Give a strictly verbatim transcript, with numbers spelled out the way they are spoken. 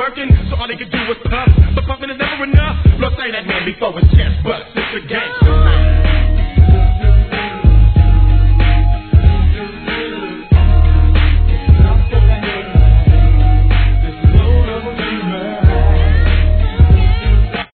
working, so all they can do is puff. But pumping is never enough. Plus say that man before his chest bust. It's a gangster thing.